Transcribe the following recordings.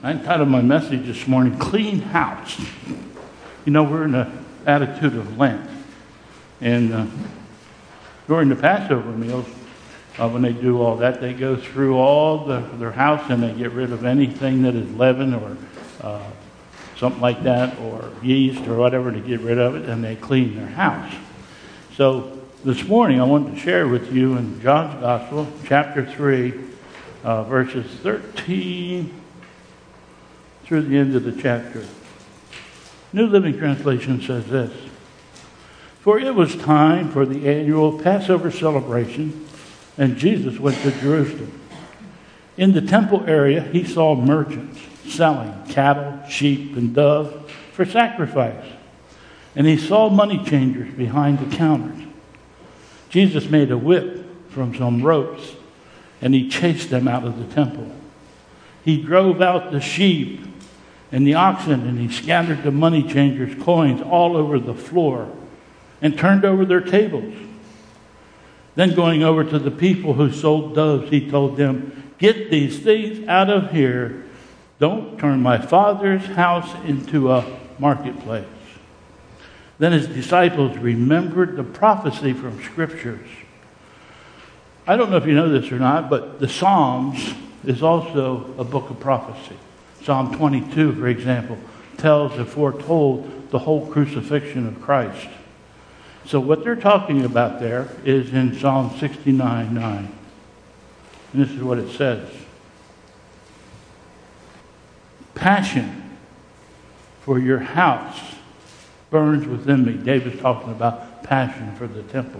I entitled my message this morning, Clean House. You know, we're in the attitude of Lent. And during the Passover meals, when they do all that, they go through all their house and they get rid of anything that is leaven or something like that, or yeast or whatever, to get rid of it, and they clean their house. So this morning I wanted to share with you in John's Gospel, chapter 3, verses 13 through the end of the chapter. New Living Translation says this: For it was time for the annual Passover celebration, and Jesus went to Jerusalem. In the temple area, he saw merchants selling cattle, sheep, and doves for sacrifice. And he saw money changers behind the counters. Jesus made a whip from some ropes, and he chased them out of the temple. He drove out the sheep and the oxen, and he scattered the money changers' coins all over the floor and turned over their tables. Then going over to the people who sold doves, he told them, "Get these things out of here. Don't turn my Father's house into a marketplace." Then his disciples remembered the prophecy from Scriptures. I don't know if you know this or not, but the Psalms is also a book of prophecy. Psalm 22, for example, tells and foretold the whole crucifixion of Christ. So what they're talking about there is in Psalm 69:9. And this is what it says: "Passion for your house burns within me." David's talking about passion for the temple.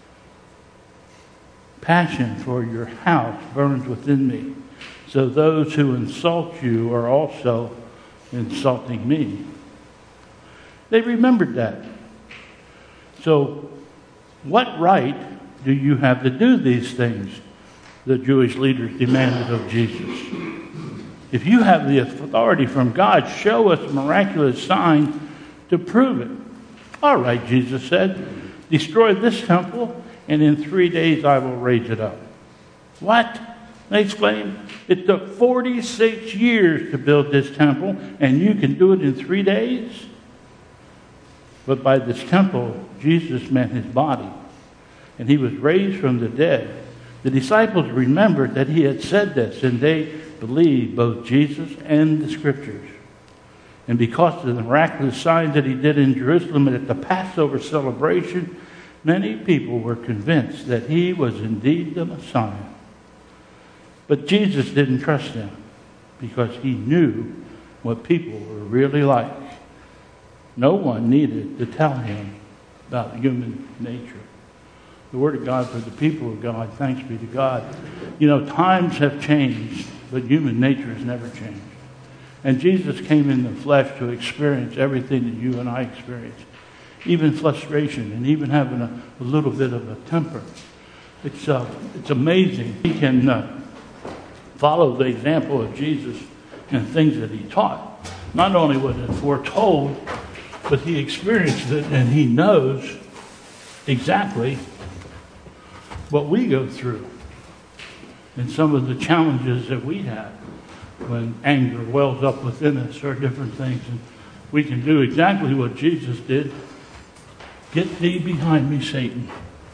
"Passion for your house burns within me. So those who insult you are also insulting me." They remembered that. So what right do you have to do these things? The Jewish leaders demanded of Jesus. If you have the authority from God, show us a miraculous sign to prove it. "All right," Jesus said, "destroy this temple, and in 3 days I will raise it up." "What?" they exclaimed. "It took 46 years to build this temple, and you can do it in 3 days?" But by this temple, Jesus meant his body, and he was raised from the dead. The disciples remembered that he had said this, and they believed both Jesus and the Scriptures. And because of the miraculous signs that he did in Jerusalem and at the Passover celebration, many people were convinced that he was indeed the Messiah. But Jesus didn't trust them because he knew what people were really like. No one needed to tell him about human nature. The Word of God for the people of God. Thanks be to God. You know, times have changed, but human nature has never changed. And Jesus came in the flesh to experience everything that you and I experience, even frustration and even having a little bit of a temper. It's amazing. He can follow the example of Jesus and things that he taught. Not only was it foretold, but he experienced it, and he knows exactly what we go through and some of the challenges that we have when anger wells up within us or different things. And we can do exactly what Jesus did. "Get thee behind me, Satan."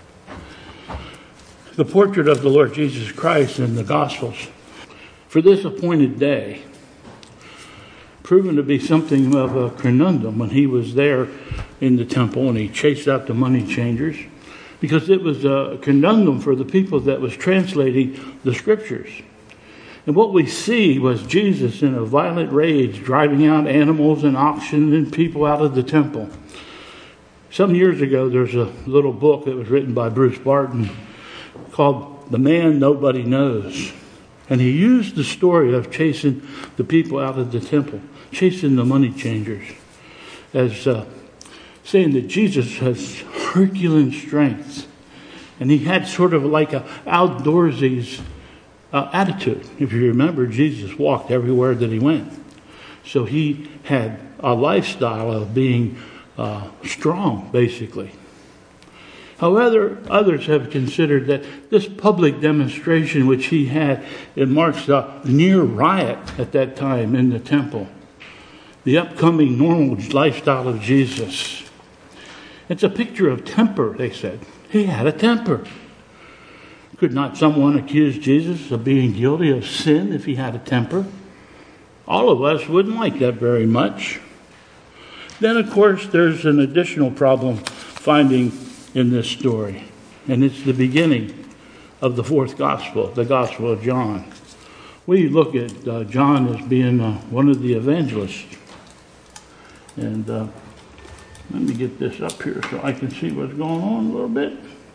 The portrait of the Lord Jesus Christ in the Gospels for this appointed day proven to be something of a conundrum when he was there in the temple and he chased out the money changers, because it was a conundrum for the people that was translating the Scriptures. And what we see was Jesus in a violent rage driving out animals and oxen and people out of the temple. Some years ago, there's a little book that was written by Bruce Barton called "The Man Nobody Knows." And he used the story of chasing the people out of the temple, chasing the money changers, as saying that Jesus has Herculean strength. And he had sort of like an outdoorsy attitude. If you remember, Jesus walked everywhere that he went. So he had a lifestyle of being strong, basically. However, others have considered that this public demonstration which he had, it marks a near riot at that time in the temple. The upcoming normal lifestyle of Jesus. It's a picture of temper, they said. He had a temper. Could not someone accuse Jesus of being guilty of sin if he had a temper? All of us wouldn't like that very much. Then, of course, there's an additional problem finding in this story. And it's the beginning of the fourth gospel, the Gospel of John. We look at John as being one of the evangelists. And let me get this up here so I can see what's going on a little bit.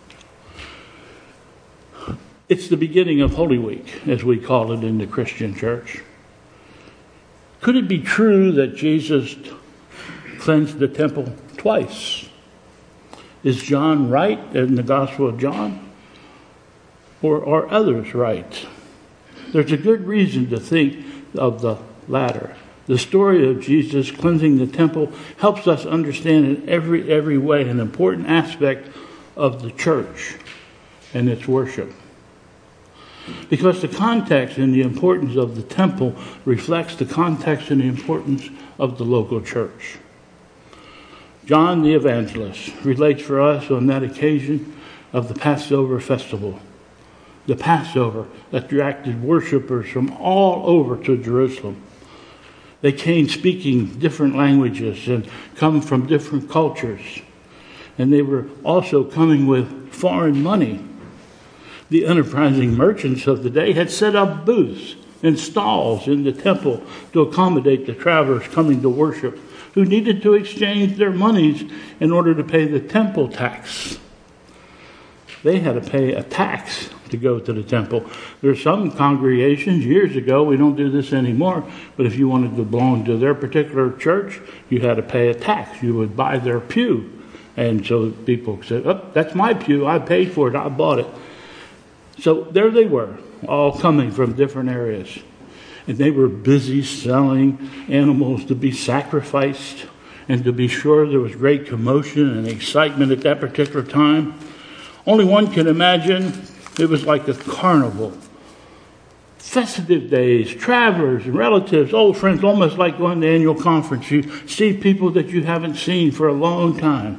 It's the beginning of Holy Week, as we call it in the Christian church. Could it be true that Jesus cleansed the temple twice? Is John right in the Gospel of John? Or are others right? There's a good reason to think of the latter. The story of Jesus cleansing the temple helps us understand in every way an important aspect of the church and its worship. Because the context and the importance of the temple reflects the context and the importance of the local church. John the Evangelist relates for us on that occasion of the Passover festival. The Passover attracted worshipers from all over to Jerusalem. They came speaking different languages and come from different cultures. And they were also coming with foreign money. The enterprising merchants of the day had set up booths and stalls in the temple to accommodate the travelers coming to worship, who needed to exchange their monies in order to pay the temple tax. They had to pay a tax to go to the temple. There's some congregations, years ago, we don't do this anymore, but if you wanted to belong to their particular church, you had to pay a tax. You would buy their pew. And so people said, oh, that's my pew. I paid for it. I bought it. So there they were, all coming from different areas. And they were busy selling animals to be sacrificed. And to be sure, there was great commotion and excitement at that particular time. Only one can imagine it was like a carnival. Festive days, travelers and relatives, old friends, almost like going to the annual conference. You see people that you haven't seen for a long time.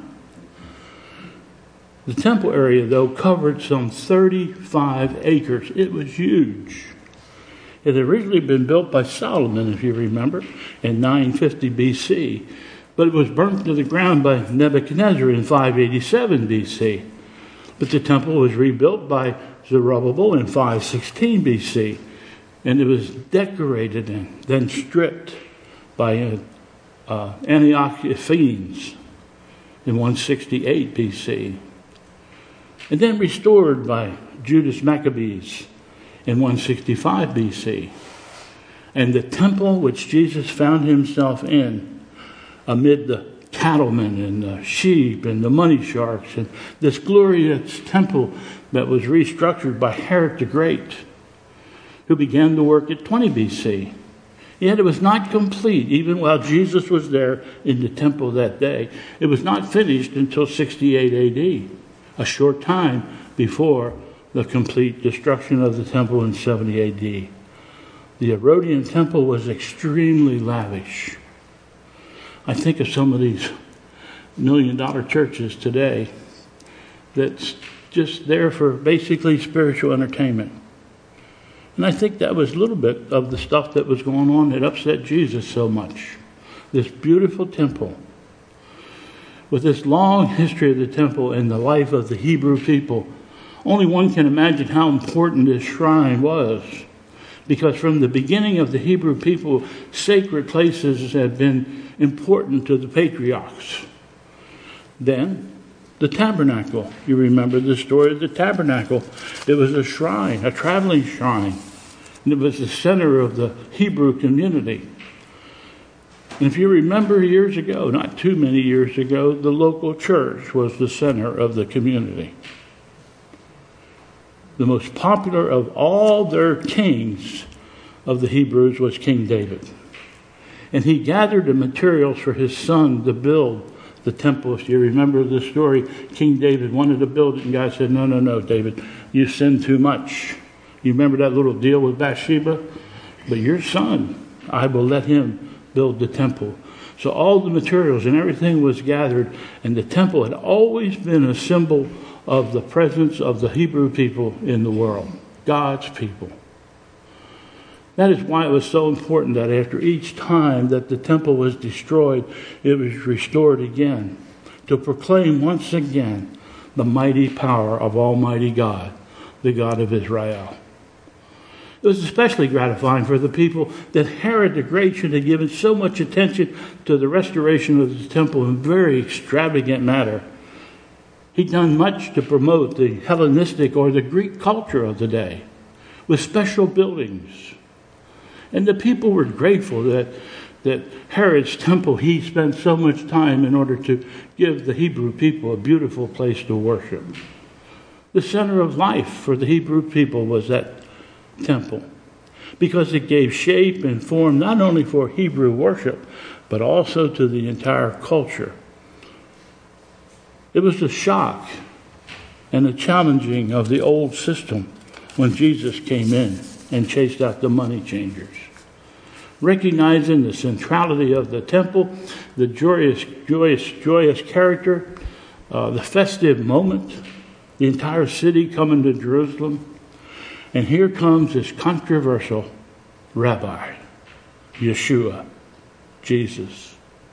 The temple area, though, covered some 35 acres. It was huge. It had originally been built by Solomon, if you remember, in 950 BC. But it was burnt to the ground by Nebuchadnezzar in 587 BC. But the temple was rebuilt by Zerubbabel in 516 BC. And it was decorated and then stripped by Antiochus Epiphanes in 168 BC. And then restored by Judas Maccabees in 165 BC. And the temple which Jesus found himself in, amid the cattlemen and the sheep and the money sharks, and this glorious temple that was restructured by Herod the Great, who began to work at 20 BC. Yet it was not complete, even while Jesus was there in the temple that day. It was not finished until 68 AD, a short time before the complete destruction of the temple in 70 AD. The Herodian temple was extremely lavish. I think of some of these million-dollar churches today that's just there for basically spiritual entertainment. And I think that was a little bit of the stuff that was going on that upset Jesus so much. This beautiful temple, with this long history of the temple and the life of the Hebrew people, only one can imagine how important this shrine was. Because from the beginning of the Hebrew people, sacred places had been important to the patriarchs. Then, the tabernacle. You remember the story of the tabernacle. It was a shrine, a traveling shrine. And it was the center of the Hebrew community. And if you remember years ago, not too many years ago, the local church was the center of the community. The most popular of all their kings of the Hebrews was King David. And he gathered the materials for his son to build the temple. If you remember the story, King David wanted to build it, and God said, no, David, you sinned too much. You remember that little deal with Bathsheba? But your son, I will let him build the temple. So all the materials and everything was gathered, and the temple had always been a symbol of the presence of the Hebrew people in the world, God's people. That is why it was so important that after each time that the temple was destroyed, it was restored again, to proclaim once again the mighty power of Almighty God, the God of Israel. It was especially gratifying for the people that Herod the Great should have given so much attention to the restoration of the temple in a very extravagant manner. He'd done much to promote the Hellenistic or the Greek culture of the day, with special buildings. And the people were grateful that Herod's temple, he spent so much time in order to give the Hebrew people a beautiful place to worship. The center of life for the Hebrew people was that temple, because it gave shape and form not only for Hebrew worship, but also to the entire culture. It was a shock and a challenging of the old system when Jesus came in and chased out the money changers. Recognizing the centrality of the temple, the joyous character, the festive moment, the entire city coming to Jerusalem. And here comes this controversial rabbi, Yeshua, Jesus.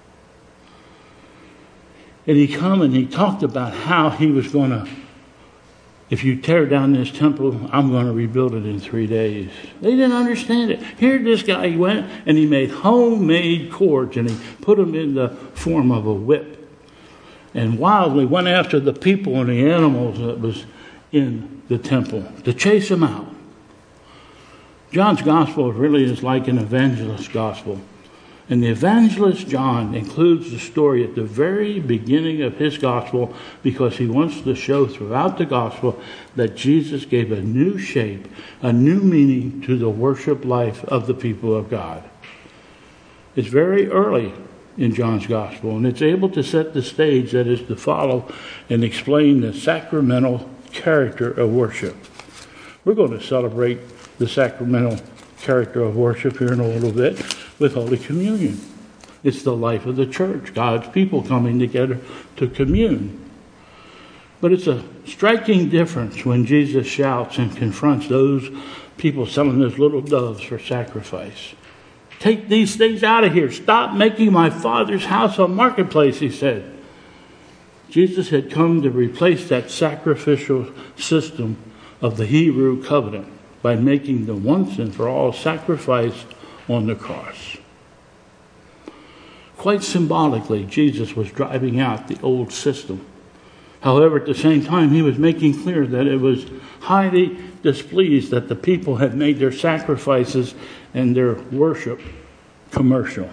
And he come and he talked about how he was going to, if you tear down this temple, I'm going to rebuild it in 3 days. They didn't understand it. Here this guy went and he made homemade cords and he put them in the form of a whip. And wildly went after the people and the animals that was in the temple to chase them out. John's gospel really is like an evangelist gospel. And the evangelist John includes the story at the very beginning of his gospel because he wants to show throughout the gospel that Jesus gave a new shape, a new meaning to the worship life of the people of God. It's very early in John's gospel, and it's able to set the stage that is to follow and explain the sacramental character of worship. We're going to celebrate the sacramental character of worship here in a little bit with Holy Communion. It's the life of the church, God's people coming together to commune. But it's a striking difference when Jesus shouts and confronts those people selling those little doves for sacrifice. Take these things out of here. Stop making my Father's house a marketplace, he said. Jesus had come to replace that sacrificial system of the Hebrew covenant by making the once and for all sacrifice on the cross. Quite symbolically, Jesus was driving out the old system. However, at the same time, he was making clear that it was highly displeased that the people had made their sacrifices and their worship commercial.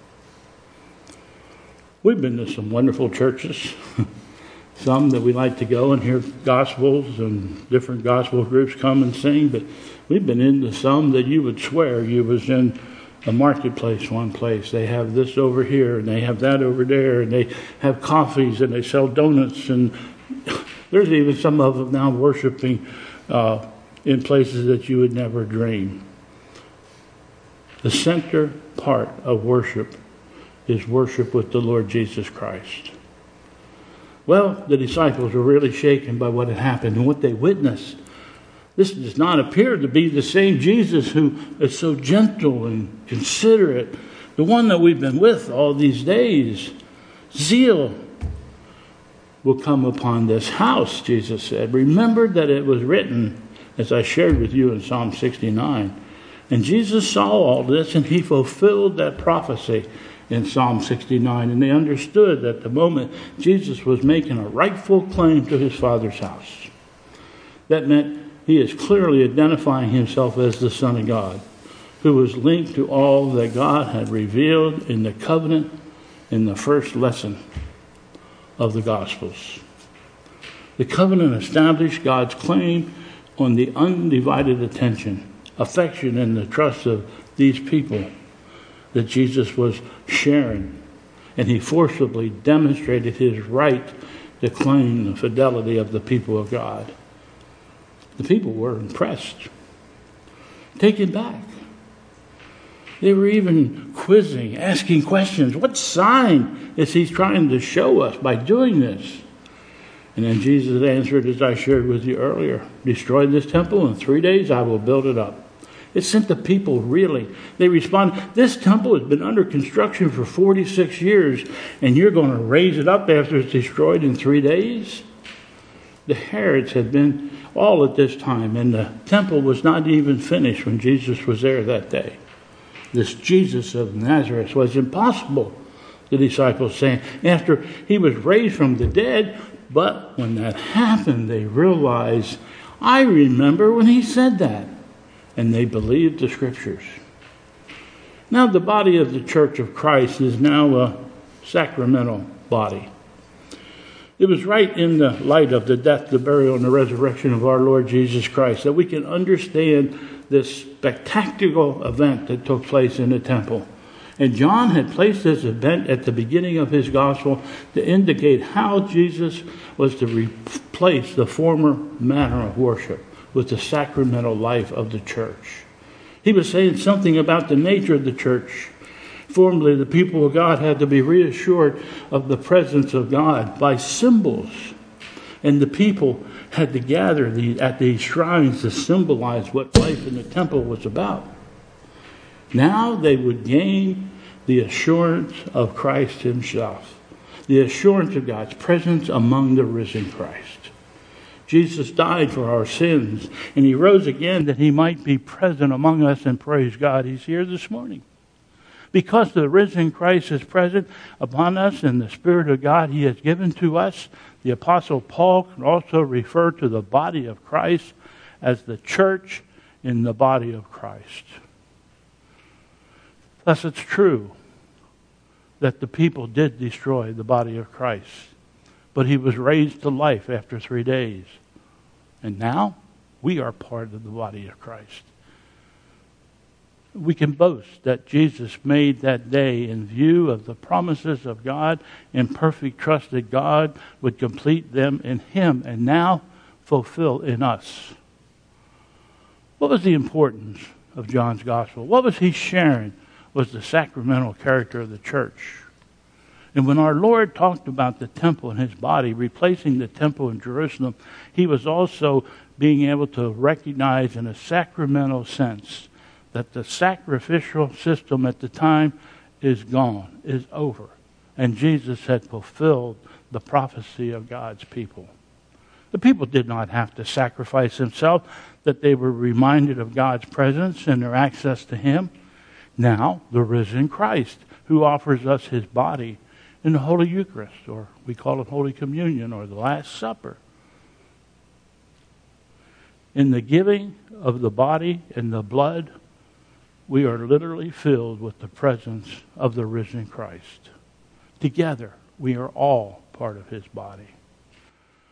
We've been to some wonderful churches, some that we like to go and hear gospels and different gospel groups come and sing, but we've been into some that you would swear you was in a marketplace one place. They have this over here and they have that over there and they have coffees and they sell donuts, and there's even some of them now worshiping in places that you would never dream. The center part of worship is worship with the Lord Jesus Christ. Well, the disciples were really shaken by what had happened and what they witnessed. This does not appear to be the same Jesus who is so gentle and considerate, the one that we've been with all these days. Zeal will come upon this house, Jesus said. Remember that it was written, as I shared with you in Psalm 69. And Jesus saw all this and he fulfilled that prophecy in Psalm 69. And they understood that the moment Jesus was making a rightful claim to his Father's house. That meant he is clearly identifying himself as the Son of God, who was linked to all that God had revealed in the covenant in the first lesson of the Gospels. The covenant established God's claim on the undivided attention, affection, and the trust of these people that Jesus was sharing and he forcibly demonstrated his right to claim the fidelity of the people of God. The people were impressed, taken back. They were even quizzing, asking questions. What sign is he trying to show us by doing this? And then Jesus answered, as I shared with you earlier, destroy this temple, in 3 days I will build it up. It sent the people reeling. They responded, this temple has been under construction for 46 years, and you're going to raise it up after it's destroyed in 3 days? The Herods had been all at this time, and the temple was not even finished when Jesus was there that day. This Jesus of Nazareth was impossible, the disciples saying, after he was raised from the dead. But when that happened, they realized, I remember when he said that. And they believed the scriptures. Now the body of the Church of Christ is now a sacramental body. It was right in the light of the death, the burial, and the resurrection of our Lord Jesus Christ that we can understand this spectacular event that took place in the temple. And John had placed this event at the beginning of his gospel to indicate how Jesus was to replace the former manner of worship with the sacramental life of the church. He was saying something about the nature of the church. Formerly, the people of God had to be reassured of the presence of God by symbols. And the people had to gather at these shrines to symbolize what life in the temple was about. Now they would gain the assurance of Christ himself, the assurance of God's presence among the risen Christ. Jesus died for our sins, and he rose again that he might be present among us, and praise God, he's here this morning. Because the risen Christ is present upon us and the Spirit of God he has given to us, the Apostle Paul can also refer to the body of Christ as the church in the body of Christ. Thus it's true that the people did destroy the body of Christ, but he was raised to life after 3 days. And now we are part of the body of Christ. We can boast that Jesus made that day in view of the promises of God, in perfect trust that God would complete them in him and now fulfill in us. What was the importance of John's gospel? What was he sharing was the sacramental character of the church. And when our Lord talked about the temple and his body, replacing the temple in Jerusalem, he was also being able to recognize in a sacramental sense that the sacrificial system at the time is gone, is over. And Jesus had fulfilled the prophecy of God's people. The people did not have to sacrifice themselves, that they were reminded of God's presence and their access to him. Now, the risen Christ, who offers us his body in the Holy Eucharist, or we call it Holy Communion, or the Last Supper. In the giving of the body and the blood, we are literally filled with the presence of the risen Christ. Together, we are all part of his body.